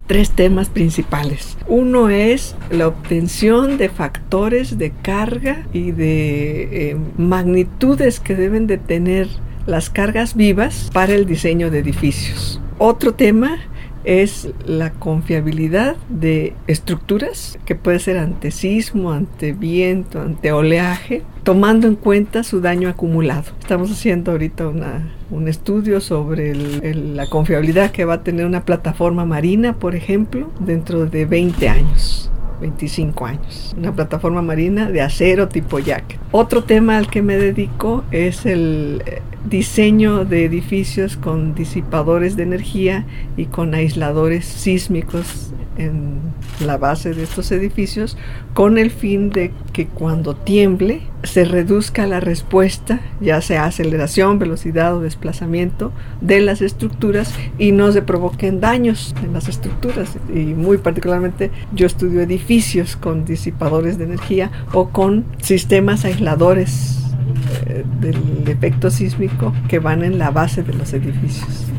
tres temas principales. Uno es la obtención de factores de carga y de magnitudes que deben de tener las cargas vivas para el diseño de edificios. Otro tema es la confiabilidad de estructuras, que puede ser ante sismo, ante viento, ante oleaje, tomando en cuenta su daño acumulado. Estamos haciendo ahorita un estudio sobre la confiabilidad que va a tener una plataforma marina, por ejemplo, dentro de 20 años. 25 años, una plataforma marina de acero tipo jacket. Otro tema al que me dedico es el diseño de edificios con disipadores de energía y con aisladores sísmicos en la base de estos edificios, con el fin de que cuando tiemble se reduzca la respuesta, ya sea aceleración, velocidad o desplazamiento de las estructuras, y no se provoquen daños en las estructuras. Y muy particularmente yo estudio edificios con disipadores de energía o con sistemas aisladores del efecto sísmico que van en la base de los edificios.